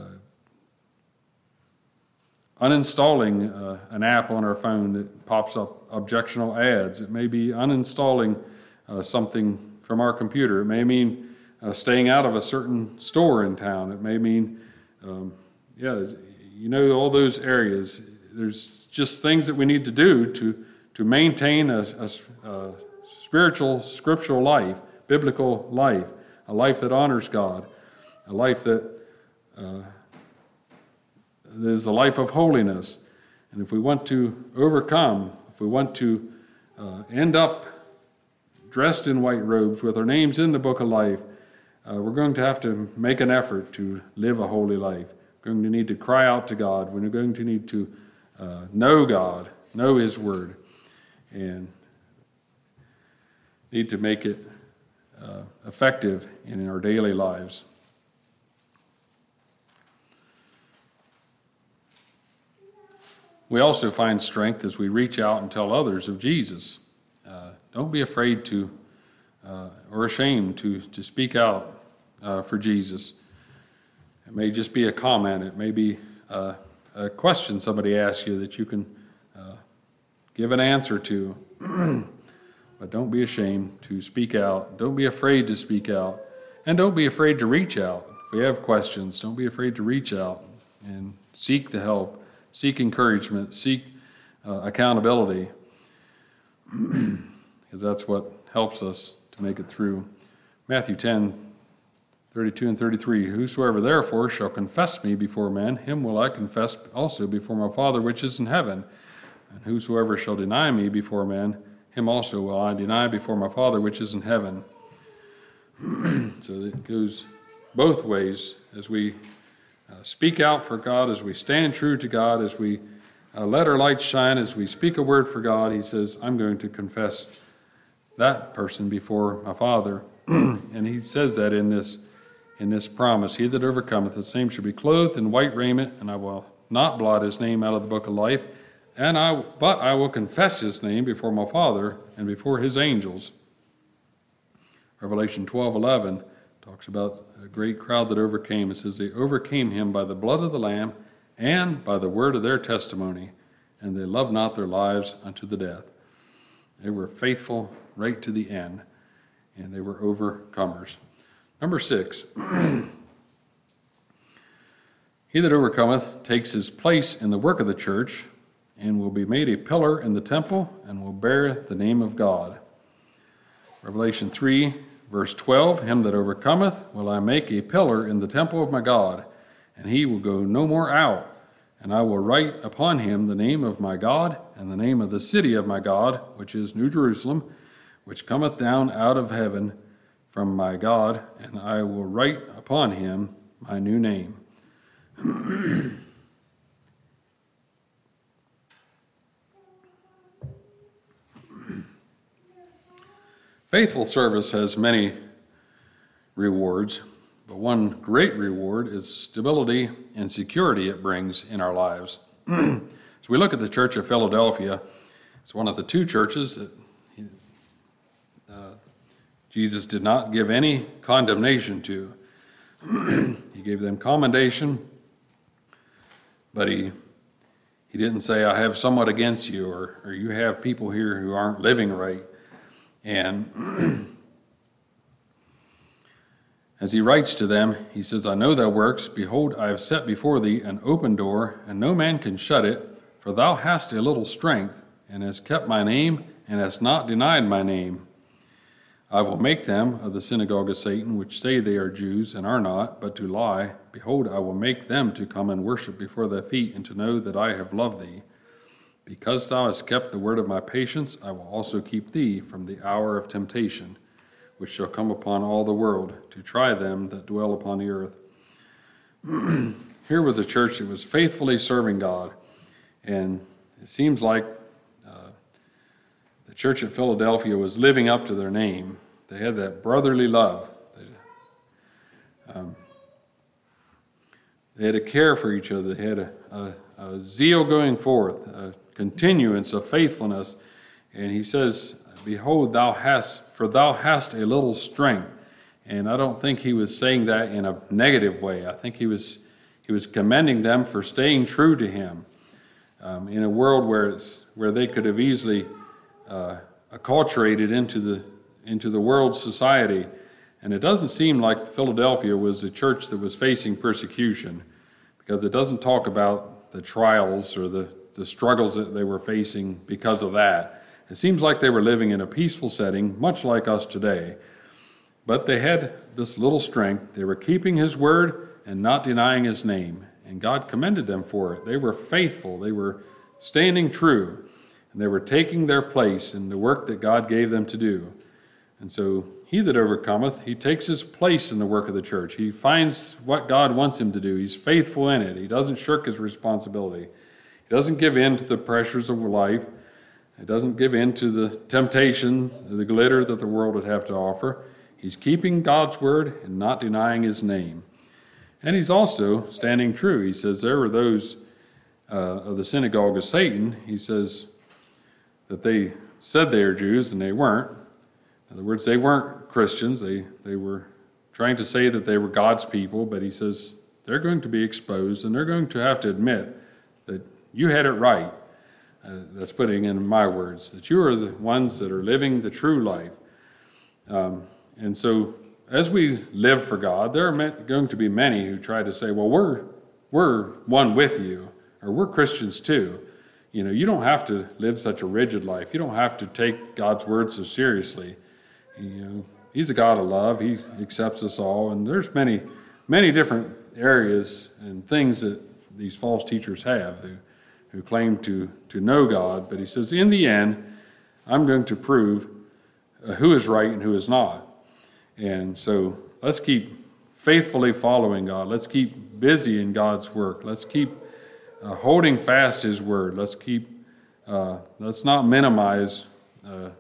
uninstalling uh, an app on our phone that pops up objectionable ads. It may be uninstalling uh, something from our computer. It may mean uh, staying out of a certain store in town. It may mean, um, yeah, you know, all those areas. There's just things that we need to do to to maintain a, a, a spiritual, scriptural life, biblical life, a life that honors God, a life that uh, is a life of holiness. And if we want to overcome, if we want to uh, end up dressed in white robes with our names in the book of life, uh, we're going to have to make an effort to live a holy life. We're going to need to cry out to God. We're going to need to uh, know God, know His Word, and need to make it uh, effective in our daily lives. We also find strength as we reach out and tell others of Jesus. Uh, don't be afraid to, uh, or ashamed to, to speak out uh, for Jesus. It may just be a comment. It may be uh, a question somebody asks you that you can uh, give an answer to. But don't be ashamed to speak out. Don't be afraid to speak out. And don't be afraid to reach out. If we have questions, don't be afraid to reach out and seek the help, seek encouragement, seek uh, accountability, because that's what helps us to make it through. Matthew ten, thirty-two and thirty-three, whosoever therefore shall confess me before men, him will I confess also before my Father which is in heaven. And whosoever shall deny me before men, him also will I deny before my Father which is in heaven. So it goes both ways as we uh, speak out for God, as we stand true to God, as we uh, let our light shine, as we speak a word for God. He says, I'm going to confess that person before my Father. And he says that in this in this promise. He that overcometh, the same shall be clothed in white raiment, and I will not blot his name out of the book of life. And I, but I will confess his name before my Father and before his angels. Revelation twelve eleven talks about a great crowd that overcame. It says they overcame him by the blood of the Lamb and by the word of their testimony, and they loved not their lives unto the death. They were faithful right to the end, and they were overcomers. Number six, he that overcometh takes his place in the work of the church, and will be made a pillar in the temple, and will bear the name of God. Revelation three, verse twelve, him that overcometh will I make a pillar in the temple of my God, and he will go no more out. And I will write upon him the name of my God, and the name of the city of my God, which is New Jerusalem, which cometh down out of heaven from my God, and I will write upon him my new name. Faithful service has many rewards, but one great reward is stability and security it brings in our lives. So we look at the Church of Philadelphia. It's one of the two churches that he, uh, Jesus did not give any condemnation to. He gave them commendation, but he he didn't say, I have somewhat against you, or, or you have people here who aren't living right. And as he writes to them, he says, I know thy works. Behold, I have set before thee an open door, and no man can shut it. For thou hast a little strength, and hast kept my name, and hast not denied my name. I will make them of the synagogue of Satan, which say they are Jews, and are not, but do lie. Behold, I will make them to come and worship before thy feet, and to know that I have loved thee. Because thou hast kept the word of my patience, I will also keep thee from the hour of temptation, which shall come upon all the world, to try them that dwell upon the earth. Here was a church that was faithfully serving God, and it seems like uh, the church at Philadelphia was living up to their name. They had that brotherly love. They, um, they had a care for each other. They had a, a, a zeal going forth, a continuance of faithfulness. And he says, behold, thou hast, for thou hast a little strength. And I don't think he was saying that in a negative way. I think he was he was commending them for staying true to him um, in a world where it's where they could have easily uh, acculturated into the into the world society. And it doesn't seem like Philadelphia was a church that was facing persecution, because it doesn't talk about the trials or the the struggles that they were facing because of that. It seems like they were living in a peaceful setting, much like us today. But they had this little strength. They were keeping his word and not denying his name. And God commended them for it. They were faithful. They were standing true. And they were taking their place in the work that God gave them to do. And so he that overcometh, he takes his place in the work of the church. He finds what God wants him to do. He's faithful in it. He doesn't shirk his responsibility. He doesn't give in to the pressures of life. He doesn't give in to the temptation, the glitter that the world would have to offer. He's keeping God's word and not denying his name. And he's also standing true. He says there were those uh, of the synagogue of Satan. He says that they said they are Jews and they weren't. In other words, they weren't Christians. They, they were trying to say that they were God's people, but he says they're going to be exposed and they're going to have to admit that you had it right. Uh, that's putting in my words, that you are the ones that are living the true life. Um, and so as we live for God, there are going to be many who try to say, well, we're we're one with you, or we're Christians too. You know, you don't have to live such a rigid life. You don't have to take God's word so seriously. You know, he's a God of love. He accepts us all. And there's many, many different areas and things that these false teachers have who, who claim to, to know God. But he says, in the end, I'm going to prove uh, who is right and who is not. And so let's keep faithfully following God. Let's keep busy in God's work. Let's keep uh, holding fast his word. Let's keep, uh, let's not minimize uh,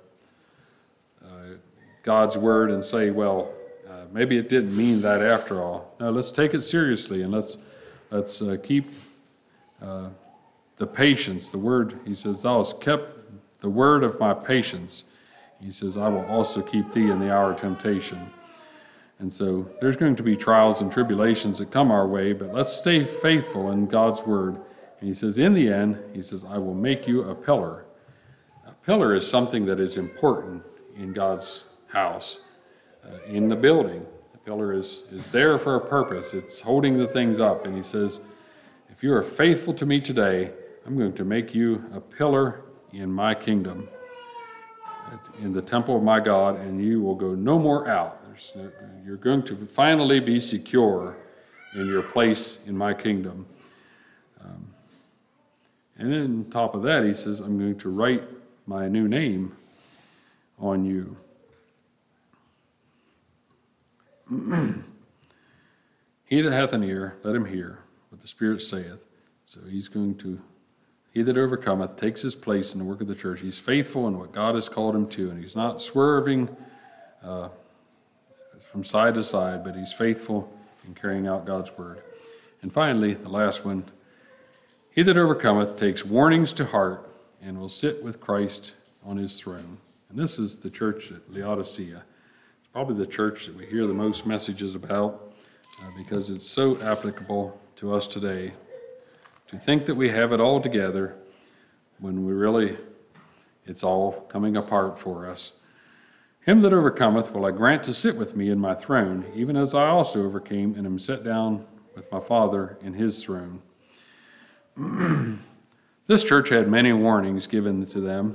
uh, God's word and say, well, uh, maybe it didn't mean that after all. No, let's take it seriously, and let's let's uh, keep uh, the patience. The word, he says, thou hast kept the word of my patience. He says, I will also keep thee in the hour of temptation. And so there's going to be trials and tribulations that come our way, but let's stay faithful in God's word. And he says, in the end, he says, I will make you a pillar. A pillar is something that is important in God's house, uh, in the building. The pillar is, is there for a purpose. It's holding the things up. And he says, if you are faithful to me today, I'm going to make you a pillar in my kingdom, in the temple of my God, and you will go no more out. overcomers. You're going to finally be secure in your place in my kingdom. Um, and then on top of that, he says, I'm going to write my new name on you. He that hath an ear, let him hear what the Spirit saith. So he's going to, he that overcometh takes his place in the work of the church. He's faithful in what God has called him to, and he's not swerving uh, from side to side, but he's faithful in carrying out God's word. And finally, the last one, he that overcometh takes warnings to heart and will sit with Christ on his throne. And this is the church at Laodicea. It's probably the church that we hear the most messages about uh, because it's so applicable to us today. To think that we have it all together when we really, it's all coming apart for us. Him that overcometh will I grant to sit with me in my throne, even as I also overcame and am set down with my Father in his throne. This church had many warnings given to them,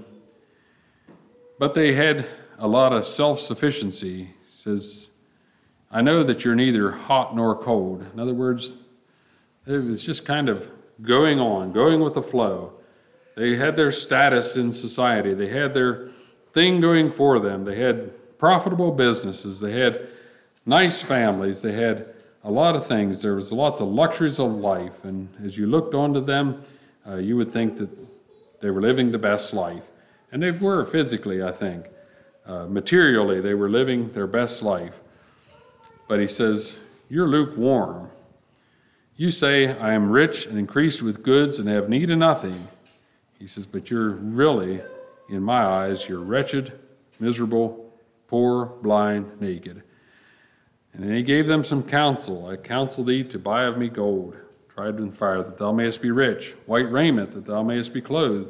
but they had a lot of self-sufficiency. It says, I know that you're neither hot nor cold. In other words, it was just kind of going on, going with the flow. They had their status in society. They had their thing going for them. They had profitable businesses. They had nice families. They had a lot of things. There was lots of luxuries of life. And as you looked onto them, uh, you would think that they were living the best life. And they were physically, I think. Uh, materially, they were living their best life. But he says, you're lukewarm. You say, I am rich and increased with goods and have need of nothing. He says, but you're really, in my eyes, you're wretched, miserable, poor, blind, naked. And then he gave them some counsel. I counsel thee to buy of me gold, tried in fire, that thou mayest be rich, white raiment, that thou mayest be clothed,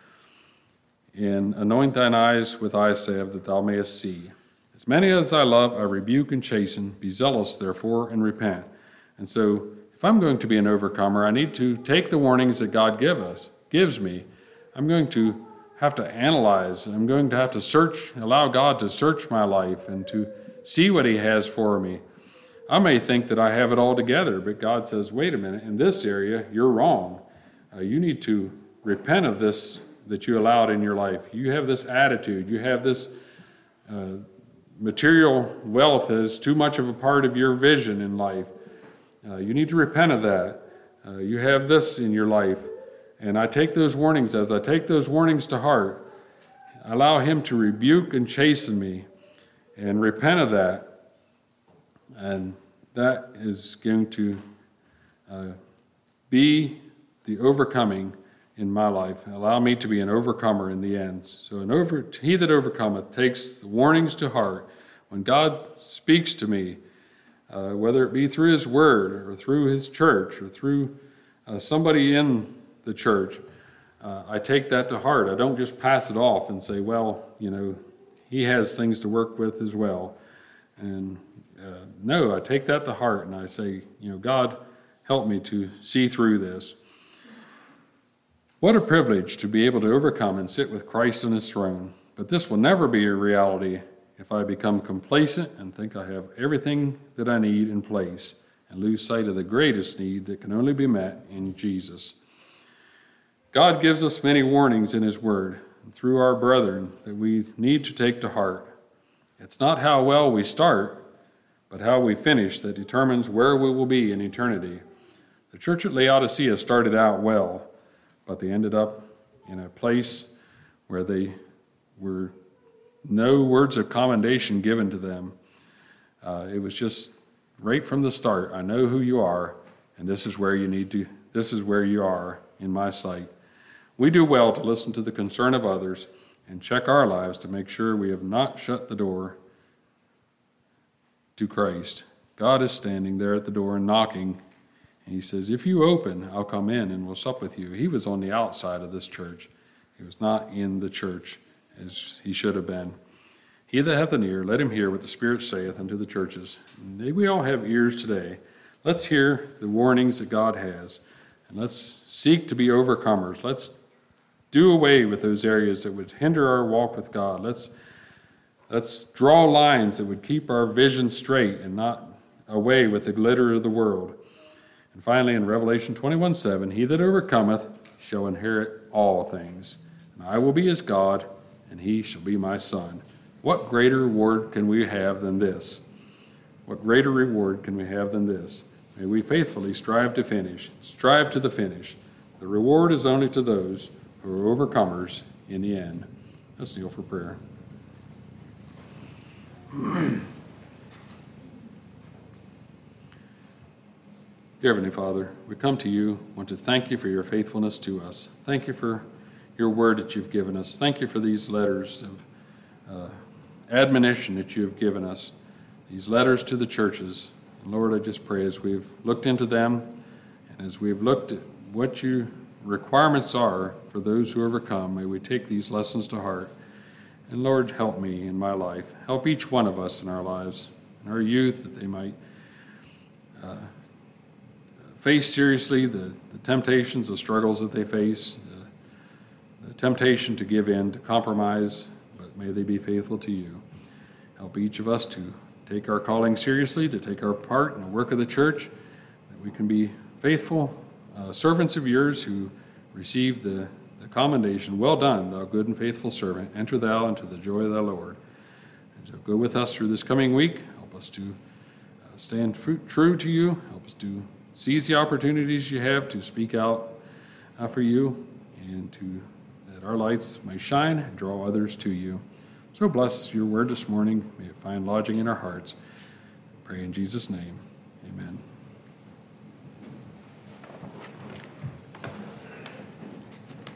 and anoint thine eyes with eye salve, that thou mayest see. As many as I love, I rebuke and chasten. Be zealous, therefore, and repent. And so, if I'm going to be an overcomer, I need to take the warnings that God give us, gives me. I'm going to have to analyze. I'm going to have to search, allow God to search my life and to see what he has for me. I may think that I have it all together, but God says, wait a minute, in this area, you're wrong. Uh, you need to repent of this that you allowed in your life. You have this attitude. You have this uh, material wealth that is too much of a part of your vision in life. Uh, you need to repent of that. Uh, you have this in your life. And I take those warnings, as I take those warnings to heart, I allow him to rebuke and chasten me and repent of that. And that is going to uh, be the overcoming in my life. Allow me to be an overcomer in the end. So an over, he that overcometh takes the warnings to heart. When God speaks to me, Uh, whether it be through his word or through his church or through uh, somebody in the church, uh, I take that to heart. I don't just pass it off and say, well, you know, he has things to work with as well. And uh, no, I take that to heart and I say, you know, God, help me to see through this. What a privilege to be able to overcome and sit with Christ on his throne. But this will never be a reality if I become complacent and think I have everything that I need in place and lose sight of the greatest need that can only be met in Jesus. God gives us many warnings in his word and through our brethren that we need to take to heart. It's not how well we start, but how we finish that determines where we will be in eternity. The church at Laodicea started out well, but they ended up in a place where they were no words of commendation given to them. Uh, it was just right from the start, I know who you are, and this is where you need to, this is where you are in my sight. We do well to listen to the concern of others and check our lives to make sure we have not shut the door to Christ. God is standing there at the door and knocking, and he says, if you open, I'll come in and we'll sup with you. He was on the outside of this church. He was not in the church as he should have been. He that hath an ear, let him hear what the Spirit saith unto the churches. May we all have ears today. Let's hear the warnings that God has, and let's seek to be overcomers. Let's do away with those areas that would hinder our walk with God. Let's Let's draw lines that would keep our vision straight and not away with the glitter of the world. And finally, in Revelation twenty-one seven, he that overcometh shall inherit all things, and I will be his God, and he shall be my son. What greater reward can we have than this? What greater reward can we have than this? May we faithfully strive to finish, strive to the finish. The reward is only to those who are overcomers in the end. Let's kneel for prayer. Dear Heavenly Father, we come to you, want to thank you for your faithfulness to us. Thank you for your word that you've given us. Thank you for these letters of uh, admonition that you have given us, these letters to the churches. And Lord, I just pray as we've looked into them and as we've looked at what your requirements are for those who overcome, may we take these lessons to heart. And Lord, help me in my life. Help each one of us in our lives, in our youth, that they might uh, face seriously the, the temptations, the struggles that they face, the, the temptation to give in, to compromise, but may they be faithful to you. Help each of us to take our calling seriously, to take our part in the work of the church, that we can be faithful uh, servants of yours who receive the, the commendation, well done, thou good and faithful servant, enter thou into the joy of thy Lord. And so go with us through this coming week. Help us to uh, stand fruit, true to you. Help us to seize the opportunities you have to speak out uh, for you, and to that our lights may shine and draw others to you. So bless your word this morning. May it find lodging in our hearts. I pray in Jesus' name. Amen.